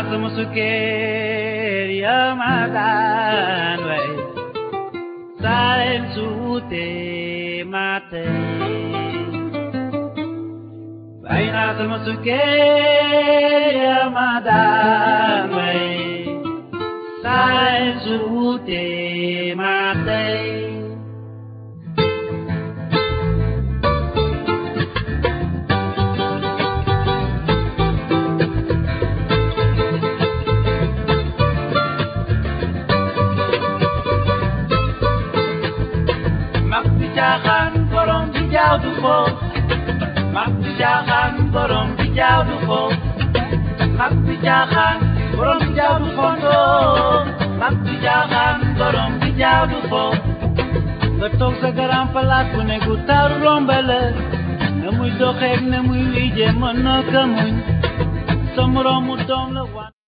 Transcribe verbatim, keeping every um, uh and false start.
nasa musuker Ramadan way Saen sute mate Bay nasa musuker Ramadan way Saen sute mate Jahan borom di jaw du fo mak di jahan borom di jaw du fo mak di jahan borom di jaw du fo mak di jahan borom di jaw du fo nga tok sa garam palat bu ne gu taru rombale na muy doxek na muy wije mën na ka muñ sa moromu doom la